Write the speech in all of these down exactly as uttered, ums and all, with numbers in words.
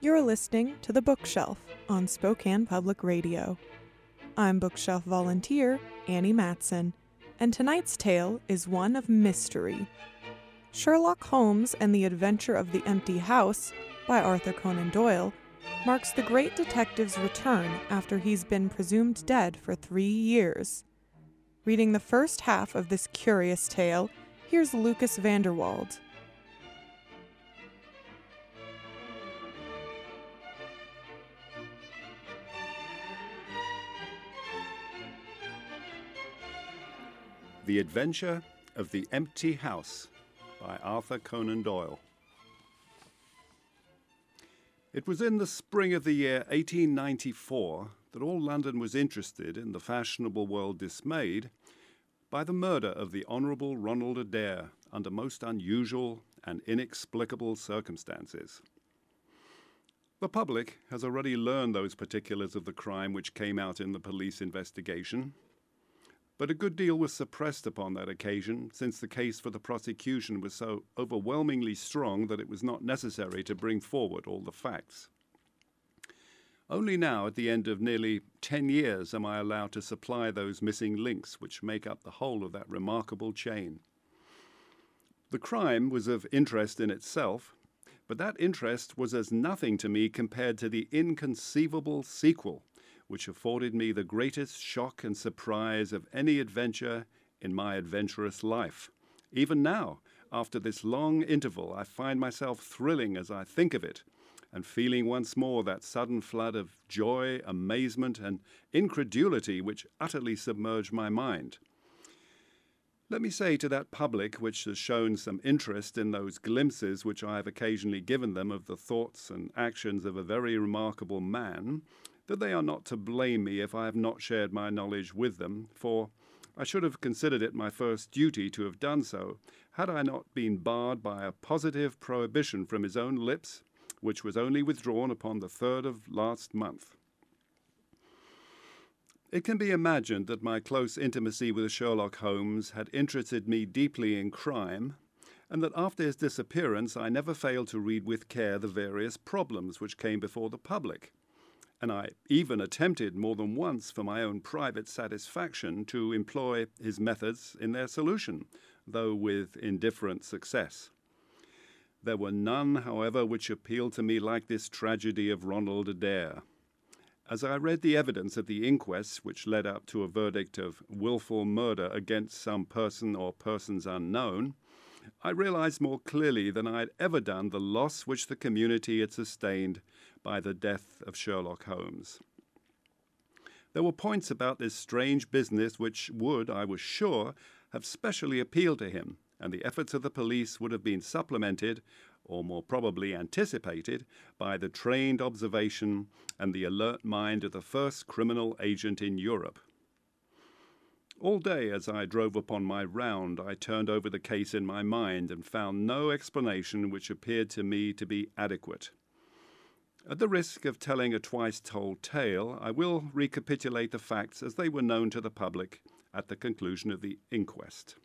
You're listening to The Bookshelf on Spokane Public Radio. I'm Bookshelf volunteer Annie Matson, and tonight's tale is one of mystery. Sherlock Holmes and the Adventure of the Empty House by Arthur Conan Doyle marks the great detective's return after he's been presumed dead for three years. Reading the first half of this curious tale, here's Lucas Vanderwald. The Adventure of the Empty House by Arthur Conan Doyle. It was in the spring of the year eighteen ninety-four that all London was interested, in the fashionable world dismayed, by the murder of the Honourable Ronald Adair under most unusual and inexplicable circumstances. The public has already learned those particulars of the crime which came out in the police investigation, but a good deal was suppressed upon that occasion, since the case for the prosecution was so overwhelmingly strong that it was not necessary to bring forward all the facts. Only now, at the end of nearly ten years, am I allowed to supply those missing links which make up the whole of that remarkable chain. The crime was of interest in itself, but that interest was as nothing to me compared to the inconceivable sequel, which afforded me the greatest shock and surprise of any adventure in my adventurous life. Even now, after this long interval, I find myself thrilling as I think of it, and feeling once more that sudden flood of joy, amazement, and incredulity which utterly submerged my mind. Let me say to that public which has shown some interest in those glimpses which I have occasionally given them of the thoughts and actions of a very remarkable man, that they are not to blame me if I have not shared my knowledge with them, for I should have considered it my first duty to have done so, had I not been barred by a positive prohibition from his own lips, which was only withdrawn upon the third of last month. It can be imagined that my close intimacy with Sherlock Holmes had interested me deeply in crime, and that after his disappearance I never failed to read with care the various problems which came before the public, and I even attempted more than once for my own private satisfaction to employ his methods in their solution, though with indifferent success. There were none, however, which appealed to me like this tragedy of Ronald Adair. As I read the evidence of the inquest which led up to a verdict of wilful murder against some person or persons unknown, I realized more clearly than I had ever done the loss which the community had sustained by the death of Sherlock Holmes. There were points about this strange business which would, I was sure, have specially appealed to him, and the efforts of the police would have been supplemented, or more probably anticipated, by the trained observation and the alert mind of the first criminal agent in Europe. All day as I drove upon my round, I turned over the case in my mind and found no explanation which appeared to me to be adequate. At the risk of telling a twice-told tale, I will recapitulate the facts as they were known to the public at the conclusion of the inquest.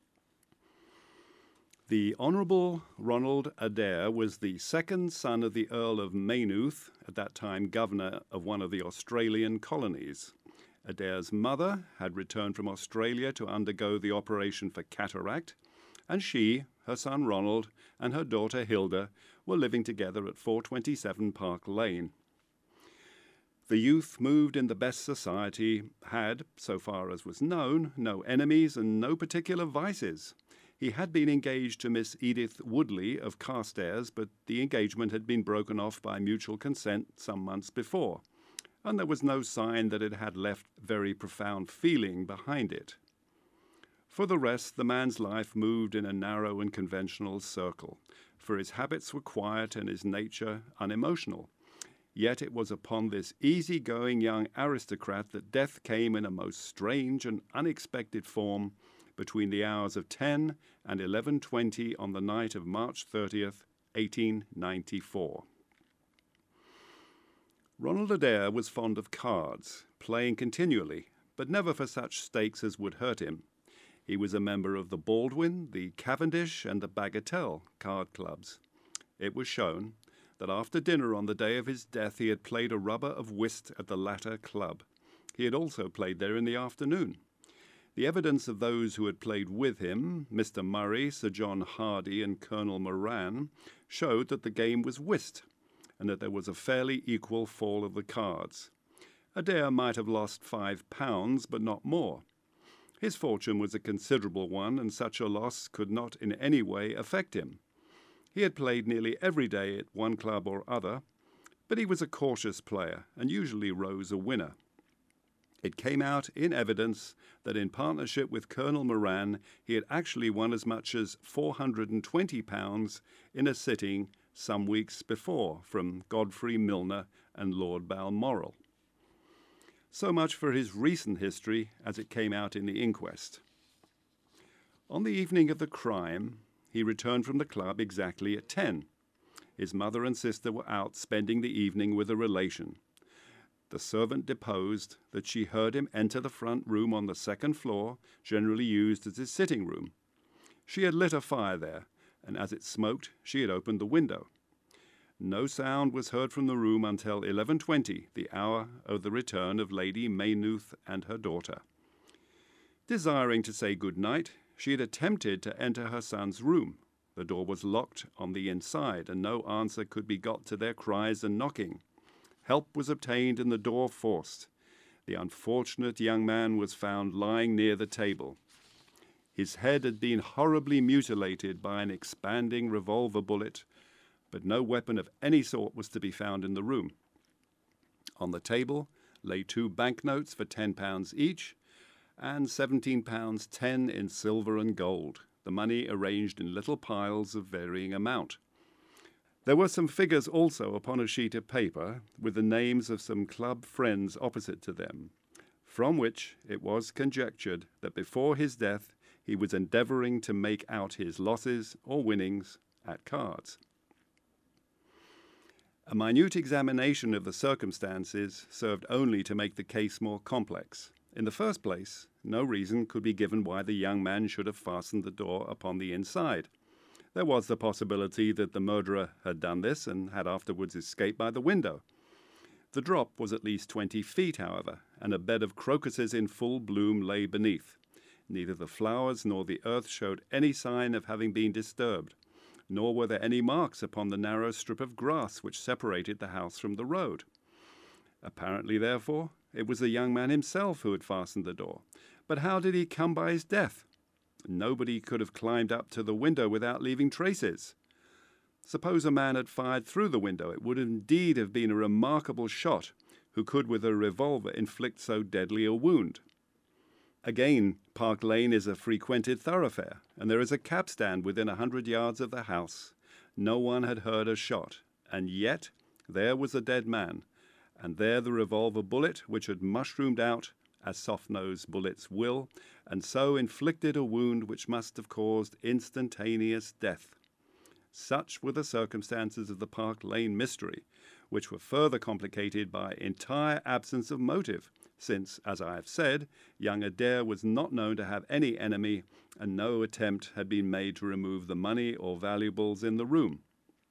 The Honourable Ronald Adair was the second son of the Earl of Maynooth, at that time governor of one of the Australian colonies. Adair's mother had returned from Australia to undergo the operation for cataract, and she, her son Ronald, and her daughter Hilda were living together at four twenty-seven Park Lane. The youth moved in the best society, had, so far as was known, no enemies and no particular vices. He had been engaged to Miss Edith Woodley of Carstairs, but the engagement had been broken off by mutual consent some months before, and there was no sign that it had left very profound feeling behind it. For the rest, the man's life moved in a narrow and conventional circle, for his habits were quiet and his nature unemotional. Yet it was upon this easy-going young aristocrat that death came in a most strange and unexpected form between the hours of ten and eleven twenty on the night of March thirtieth, eighteen ninety-four. Ronald Adair was fond of cards, playing continually, but never for such stakes as would hurt him. He was a member of the Baldwin, the Cavendish, and the Bagatelle card clubs. It was shown that after dinner on the day of his death he had played a rubber of whist at the latter club. He had also played there in the afternoon. The evidence of those who had played with him, Mister Murray, Sir John Hardy, and Colonel Moran, showed that the game was whist, and that there was a fairly equal fall of the cards. Adair might have lost five pounds, but not more. His fortune was a considerable one, and such a loss could not in any way affect him. He had played nearly every day at one club or other, but he was a cautious player, and usually rose a winner. It came out in evidence that in partnership with Colonel Moran he had actually won as much as four hundred and twenty pounds in a sitting some weeks before from Godfrey Milner and Lord Balmoral. So much for his recent history as it came out in the inquest. On the evening of the crime, he returned from the club exactly at ten. His mother and sister were out spending the evening with a relation. The servant deposed that she heard him enter the front room on the second floor, generally used as his sitting room. She had lit a fire there, and as it smoked, she had opened the window. No sound was heard from the room until eleven twenty, the hour of the return of Lady Maynooth and her daughter. Desiring to say good night, she had attempted to enter her son's room. The door was locked on the inside, and no answer could be got to their cries and knocking. Help was obtained and the door forced. The unfortunate young man was found lying near the table. His head had been horribly mutilated by an expanding revolver bullet, but no weapon of any sort was to be found in the room. On the table lay two banknotes for ten pounds each, and seventeen pounds ten in silver and gold, the money arranged in little piles of varying amount. There were some figures also upon a sheet of paper, with the names of some club friends opposite to them, from which it was conjectured that before his death he was endeavouring to make out his losses or winnings at cards. A minute examination of the circumstances served only to make the case more complex. In the first place, no reason could be given why the young man should have fastened the door upon the inside. There was the possibility that the murderer had done this and had afterwards escaped by the window. The drop was at least twenty feet, however, and a bed of crocuses in full bloom lay beneath. Neither the flowers nor the earth showed any sign of having been disturbed, nor were there any marks upon the narrow strip of grass which separated the house from the road. Apparently, therefore, it was the young man himself who had fastened the door. But how did he come by his death? Nobody could have climbed up to the window without leaving traces. Suppose a man had fired through the window, it would indeed have been a remarkable shot who could with a revolver inflict so deadly a wound. Again, Park Lane is a frequented thoroughfare, and there is a cab stand within a hundred yards of the house. No one had heard a shot, and yet there was a dead man, and there the revolver bullet which had mushroomed out, as soft-nosed bullets will, and so inflicted a wound which must have caused instantaneous death. Such were the circumstances of the Park Lane mystery, which were further complicated by entire absence of motive, since, as I have said, young Adair was not known to have any enemy, and no attempt had been made to remove the money or valuables in the room.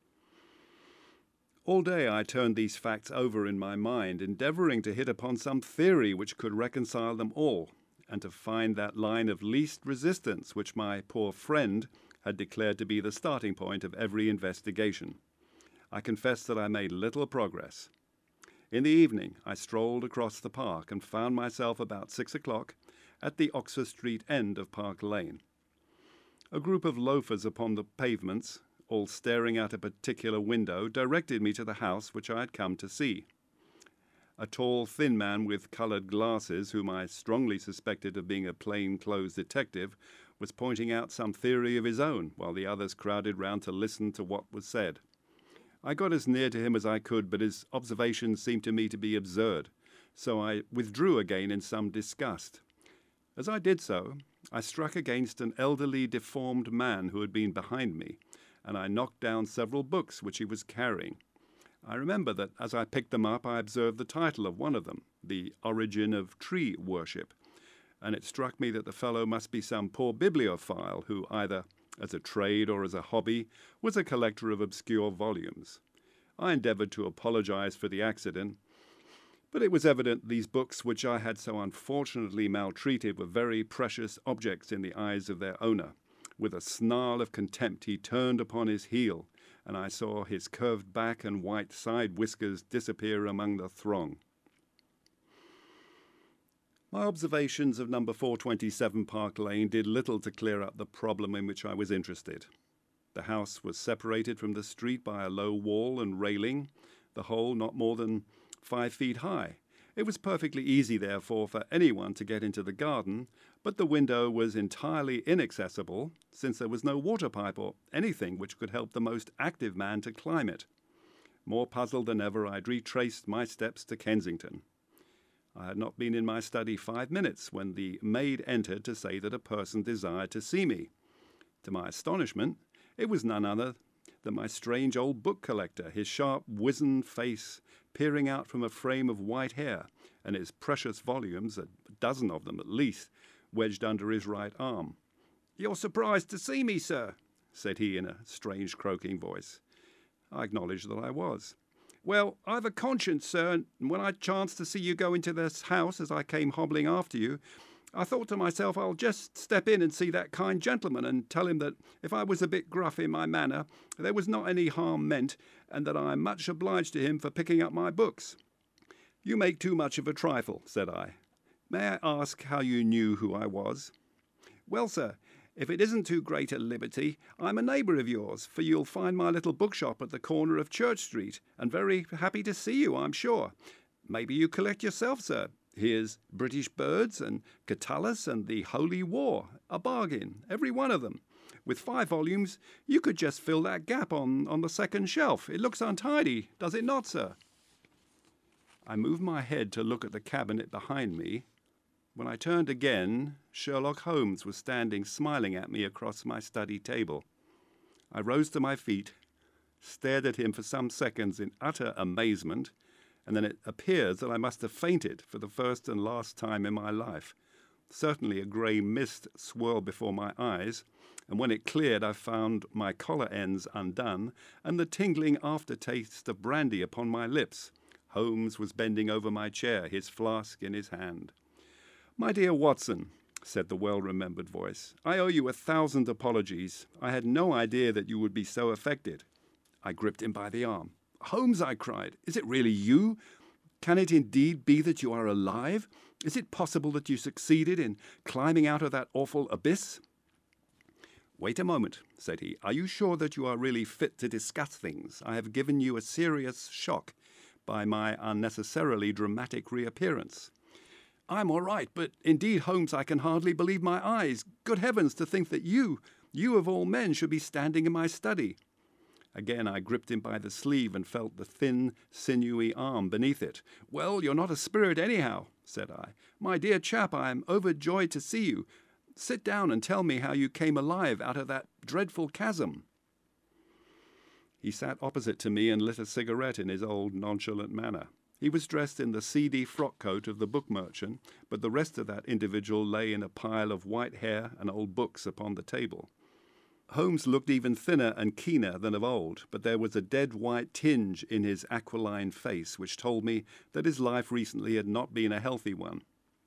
All day I turned these facts over in my mind, endeavouring to hit upon some theory which could reconcile them all, and to find that line of least resistance which my poor friend had declared to be the starting point of every investigation. I confess that I made little progress. In the evening I strolled across the park and found myself about six o'clock at the Oxford Street end of Park Lane. A group of loafers upon the pavements, all staring out a particular window, directed me to the house which I had come to see. A tall, thin man with coloured glasses, whom I strongly suspected of being a plain-clothes detective, was pointing out some theory of his own, while the others crowded round to listen to what was said. I got as near to him as I could, but his observations seemed to me to be absurd, so I withdrew again in some disgust. As I did so, I struck against an elderly, deformed man who had been behind me, and I knocked down several books which he was carrying. I remember that as I picked them up I observed the title of one of them, The Origin of Tree Worship, and it struck me that the fellow must be some poor bibliophile who, either as a trade or as a hobby, was a collector of obscure volumes. I endeavoured to apologize for the accident, but it was evident these books which I had so unfortunately maltreated were very precious objects in the eyes of their owner. With a snarl of contempt he turned upon his heel, and I saw his curved back and white side whiskers disappear among the throng. My observations of number four twenty-seven Park Lane did little to clear up the problem in which I was interested. The house was separated from the street by a low wall and railing, the whole not more than five feet high. It was perfectly easy, therefore, for anyone to get into the garden, but the window was entirely inaccessible, since there was no water pipe or anything which could help the most active man to climb it. More puzzled than ever, I retraced my steps to Kensington. I had not been in my study five minutes when the maid entered to say that a person desired to see me. To my astonishment, it was none other than my strange old book collector, his sharp, wizened face peering out from a frame of white hair, and his precious volumes, a dozen of them at least, wedged under his right arm. "You're surprised to see me, sir," said he in a strange croaking voice. I acknowledged that I was. "Well, I've a conscience, sir, and when I chanced to see you go into this house as I came hobbling after you, I thought to myself I'll just step in and see that kind gentleman and tell him that if I was a bit gruff in my manner, there was not any harm meant, and that I'm much obliged to him for picking up my books." "You make too much of a trifle," said I. "May I ask how you knew who I was?" "Well, sir, if it isn't too great a liberty, I'm a neighbour of yours, for you'll find my little bookshop at the corner of Church Street, and very happy to see you, I'm sure. Maybe you collect yourself, sir. Here's British Birds and Catullus and the Holy War, a bargain, every one of them. With five volumes, you could just fill that gap on, on the second shelf. It looks untidy, does it not, sir?" I moved my head to look at the cabinet behind me. When I turned again, Sherlock Holmes was standing smiling at me across my study table. I rose to my feet, stared at him for some seconds in utter amazement, and then it appears that I must have fainted for the first and last time in my life. Certainly a grey mist swirled before my eyes, and when it cleared I found my collar ends undone and the tingling aftertaste of brandy upon my lips. Holmes was bending over my chair, his flask in his hand. "My dear Watson," said the well-remembered voice, "I owe you a thousand apologies. I had no idea that you would be so affected." I gripped him by the arm. "Holmes," I cried, "is it really you? Can it indeed be that you are alive? Is it possible that you succeeded in climbing out of that awful abyss?" "Wait a moment," said he. "Are you sure that you are really fit to discuss things? I have given you a serious shock by my unnecessarily dramatic reappearance." "I'm all right, but indeed, Holmes, I can hardly believe my eyes. Good heavens, to think that you, you of all men, should be standing in my study." Again I gripped him by the sleeve and felt the thin, sinewy arm beneath it. "Well, you're not a spirit anyhow," said I. "My dear chap, I am overjoyed to see you. Sit down and tell me how you came alive out of that dreadful chasm." He sat opposite to me and lit a cigarette in his old nonchalant manner. He was dressed in the seedy frock-coat of the book merchant, but the rest of that individual lay in a pile of white hair and old books upon the table. Holmes looked even thinner and keener than of old, but there was a dead white tinge in his aquiline face which told me that his life recently had not been a healthy one.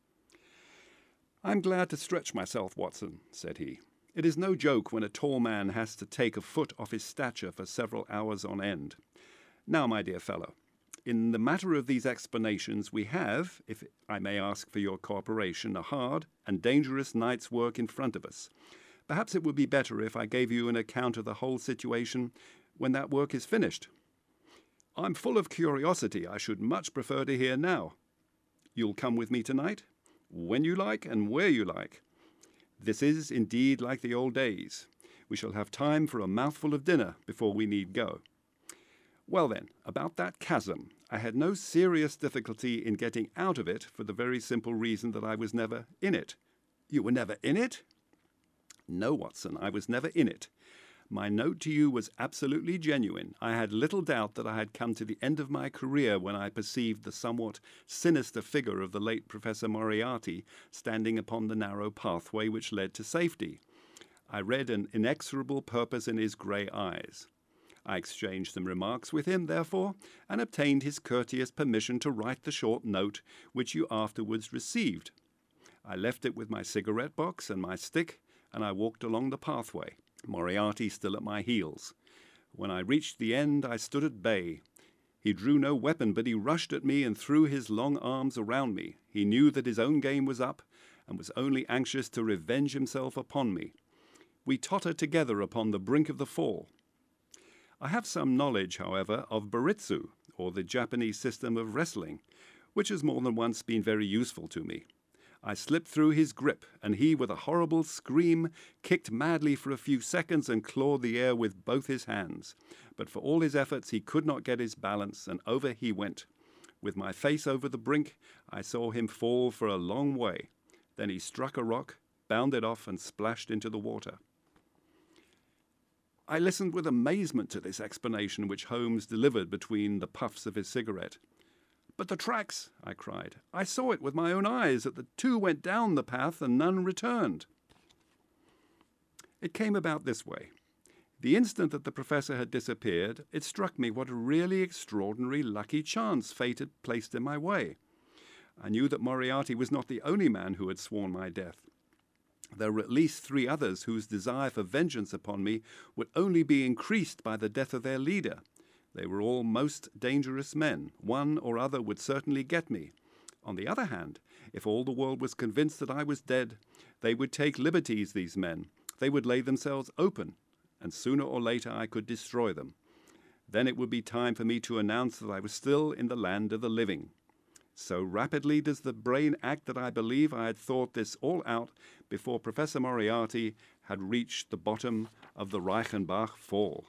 "I'm glad to stretch myself, Watson," said he. "It is no joke when a tall man has to take a foot off his stature for several hours on end. Now, my dear fellow, in the matter of these explanations we have, if I may ask for your cooperation, a hard and dangerous night's work in front of us. Perhaps it would be better if I gave you an account of the whole situation when that work is finished." "I'm full of curiosity. I should much prefer to hear now." "You'll come with me tonight?" "When you like and where you like." "This is indeed like the old days. We shall have time for a mouthful of dinner before we need go. Well then, about that chasm. I had no serious difficulty in getting out of it for the very simple reason that I was never in it." "You were never in it?" "No, Watson, I was never in it. My note to you was absolutely genuine. I had little doubt that I had come to the end of my career when I perceived the somewhat sinister figure of the late Professor Moriarty standing upon the narrow pathway which led to safety. I read an inexorable purpose in his grey eyes. I exchanged some remarks with him, therefore, and obtained his courteous permission to write the short note which you afterwards received. I left it with my cigarette box and my stick, and I walked along the pathway, Moriarty still at my heels. When I reached the end, I stood at bay. He drew no weapon, but he rushed at me and threw his long arms around me. He knew that his own game was up, and was only anxious to revenge himself upon me. We tottered together upon the brink of the fall. I have some knowledge, however, of Baritsu, or the Japanese system of wrestling, which has more than once been very useful to me. I slipped through his grip, and he, with a horrible scream, kicked madly for a few seconds and clawed the air with both his hands. But for all his efforts, he could not get his balance, and over he went. With my face over the brink, I saw him fall for a long way. Then he struck a rock, bounded off, and splashed into the water. I listened with amazement to this explanation which Holmes delivered between the puffs of his cigarette. "But the tracks," I cried. "I saw it with my own eyes, that the two went down the path and none returned." It came about this way. The instant that the professor had disappeared, it struck me what a really extraordinary lucky chance fate had placed in my way. I knew that Moriarty was not the only man who had sworn my death. There were at least three others whose desire for vengeance upon me would only be increased by the death of their leader. They were all most dangerous men. One or other would certainly get me. On the other hand, if all the world was convinced that I was dead, they would take liberties, these men. They would lay themselves open, and sooner or later I could destroy them. Then it would be time for me to announce that I was still in the land of the living. So rapidly does the brain act that I believe I had thought this all out before Professor Moriarty had reached the bottom of the Reichenbach Fall.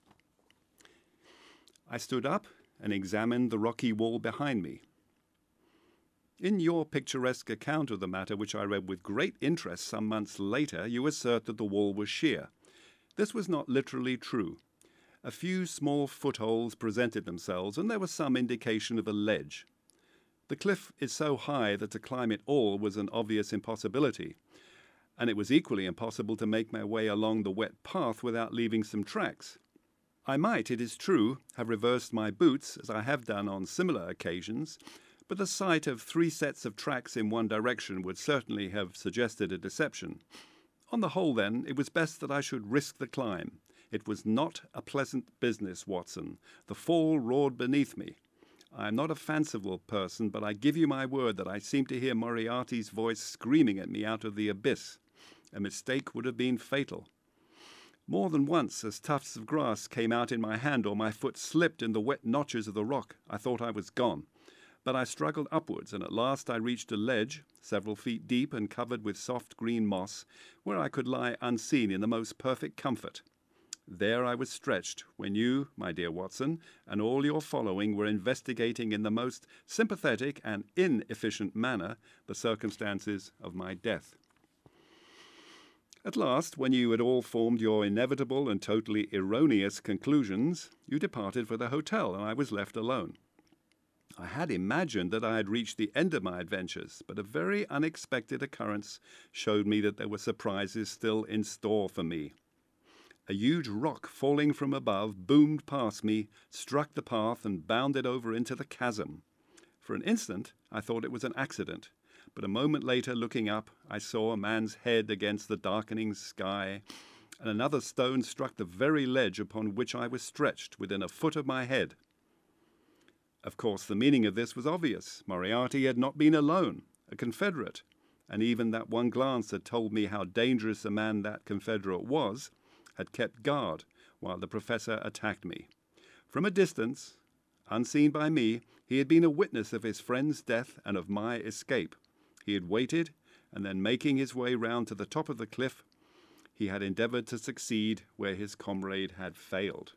I stood up and examined the rocky wall behind me. In your picturesque account of the matter, which I read with great interest some months later, you assert that the wall was sheer. This was not literally true. A few small footholds presented themselves, and there was some indication of a ledge. The cliff is so high that to climb it all was an obvious impossibility, and it was equally impossible to make my way along the wet path without leaving some tracks. I might, it is true, have reversed my boots, as I have done on similar occasions, but the sight of three sets of tracks in one direction would certainly have suggested a deception. On the whole, then, it was best that I should risk the climb. It was not a pleasant business, Watson. The fall roared beneath me. I am not a fanciful person, but I give you my word that I seemed to hear Moriarty's voice screaming at me out of the abyss. A mistake would have been fatal. More than once, as tufts of grass came out in my hand or my foot slipped in the wet notches of the rock, I thought I was gone. But I struggled upwards, and at last I reached a ledge, several feet deep and covered with soft green moss, where I could lie unseen in the most perfect comfort. There I was stretched when you, my dear Watson, and all your following were investigating in the most sympathetic and inefficient manner the circumstances of my death. At last, when you had all formed your inevitable and totally erroneous conclusions, you departed for the hotel, and I was left alone. I had imagined that I had reached the end of my adventures, but a very unexpected occurrence showed me that there were surprises still in store for me. A huge rock falling from above boomed past me, struck the path, and bounded over into the chasm. For an instant, I thought it was an accident, but a moment later, looking up, I saw a man's head against the darkening sky, and another stone struck the very ledge upon which I was stretched, within a foot of my head. Of course, the meaning of this was obvious. Moriarty had not been alone, a confederate, and even that one glance had told me how dangerous a man that confederate was, had kept guard while the professor attacked me. From a distance, unseen by me, he had been a witness of his friend's death and of my escape. He had waited, and then making his way round to the top of the cliff, he had endeavoured to succeed where his comrade had failed.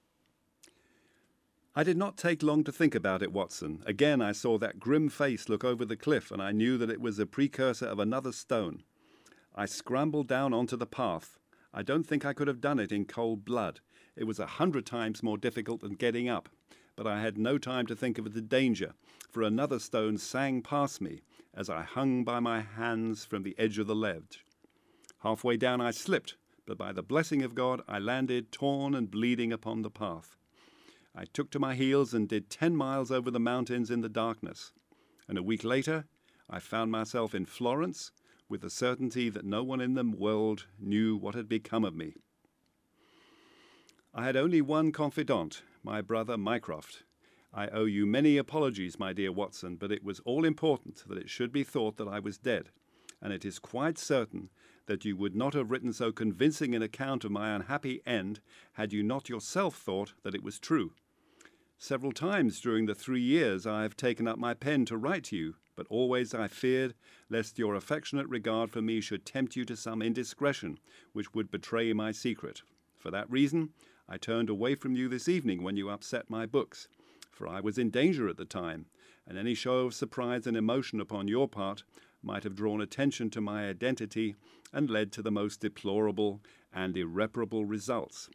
I did not take long to think about it, Watson. Again I saw that grim face look over the cliff, and I knew that it was a precursor of another stone. I scrambled down onto the path. I don't think I could have done it in cold blood. It was a hundred times more difficult than getting up. But I had no time to think of the danger, for another stone sang past me as I hung by my hands from the edge of the ledge. Halfway down I slipped, but by the blessing of God I landed torn and bleeding upon the path. I took to my heels and did ten miles over the mountains in the darkness, and a week later I found myself in Florence with the certainty that no one in the world knew what had become of me. I had only one confidant, my brother Mycroft. I owe you many apologies, my dear Watson, but it was all important that it should be thought that I was dead, and it is quite certain that you would not have written so convincing an account of my unhappy end had you not yourself thought that it was true. Several times during the three years I have taken up my pen to write to you, but always I feared lest your affectionate regard for me should tempt you to some indiscretion which would betray my secret. For that reason, I turned away from you this evening when you upset my books, for I was in danger at the time, and any show of surprise and emotion upon your part might have drawn attention to my identity and led to the most deplorable and irreparable results.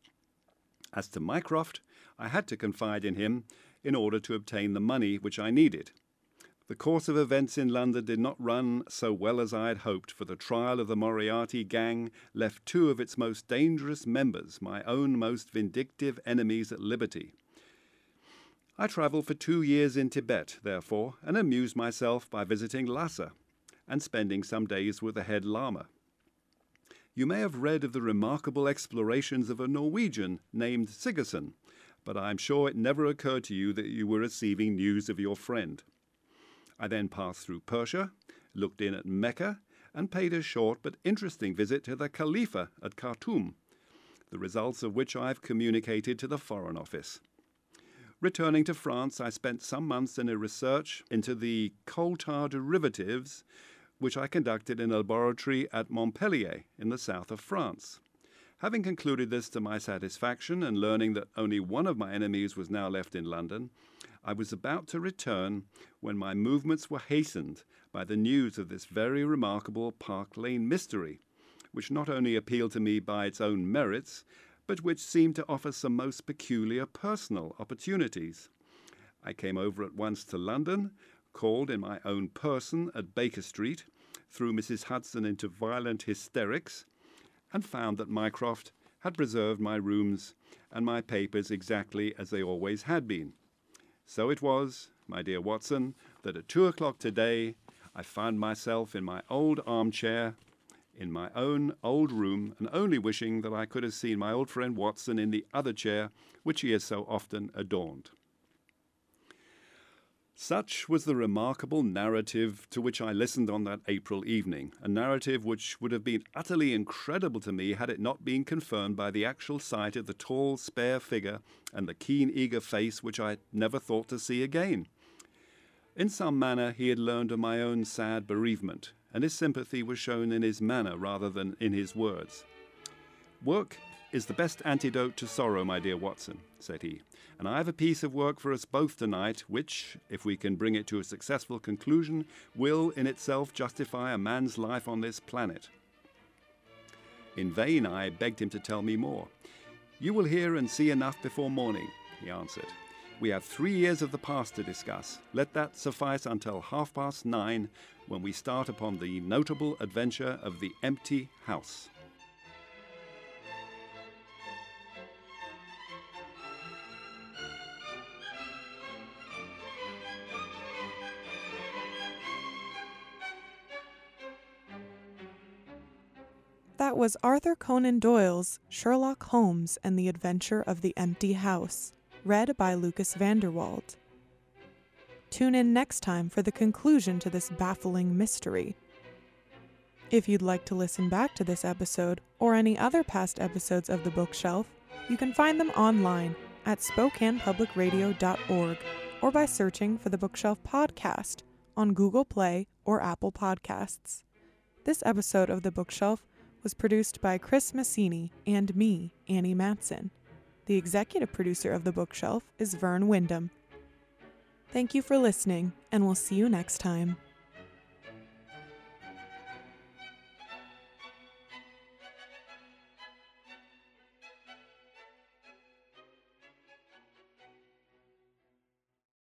As to Mycroft, I had to confide in him in order to obtain the money which I needed. The course of events in London did not run so well as I had hoped, for the trial of the Moriarty gang left two of its most dangerous members, my own most vindictive enemies, at liberty. I travelled for two years in Tibet, therefore, and amused myself by visiting Lhasa and spending some days with the head Lama. You may have read of the remarkable explorations of a Norwegian named Sigerson, but I am sure it never occurred to you that you were receiving news of your friend. I then passed through Persia, looked in at Mecca, and paid a short but interesting visit to the Khalifa at Khartoum, the results of which I have communicated to the Foreign Office. Returning to France, I spent some months in a research into the coal tar derivatives, which I conducted in a laboratory at Montpellier in the south of France. Having concluded this to my satisfaction, and learning that only one of my enemies was now left in London, I was about to return when my movements were hastened by the news of this very remarkable Park Lane mystery, which not only appealed to me by its own merits, but which seemed to offer some most peculiar personal opportunities. I came over at once to London, called in my own person at Baker Street, threw Missus Hudson into violent hysterics, and found that Mycroft had preserved my rooms and my papers exactly as they always had been. So it was, my dear Watson, that at two o'clock today I found myself in my old armchair, in my own old room, and only wishing that I could have seen my old friend Watson in the other chair which he has so often adorned. Such was the remarkable narrative to which I listened on that April evening, a narrative which would have been utterly incredible to me had it not been confirmed by the actual sight of the tall, spare figure and the keen, eager face which I had never thought to see again. In some manner he had learned of my own sad bereavement, and his sympathy was shown in his manner rather than in his words. "Work is the best antidote to sorrow, my dear Watson," said he, "and I have a piece of work for us both tonight, which, if we can bring it to a successful conclusion, will in itself justify a man's life on this planet." In vain I begged him to tell me more. "You will hear and see enough before morning," he answered. "We have three years of the past to discuss. Let that suffice until half past nine, when we start upon the notable adventure of the empty house." That was Arthur Conan Doyle's Sherlock Holmes and the Adventure of the Empty House, read by Lucas Vanderwald. Tune in next time for the conclusion to this baffling mystery. If you'd like to listen back to this episode or any other past episodes of The Bookshelf, you can find them online at spokane public radio dot org or by searching for The Bookshelf Podcast on Google Play or Apple Podcasts. This episode of The Bookshelf was produced by Chris Massini and me, Annie Matson. The executive producer of The Bookshelf is Vern Wyndham. Thank you for listening, and we'll see you next time.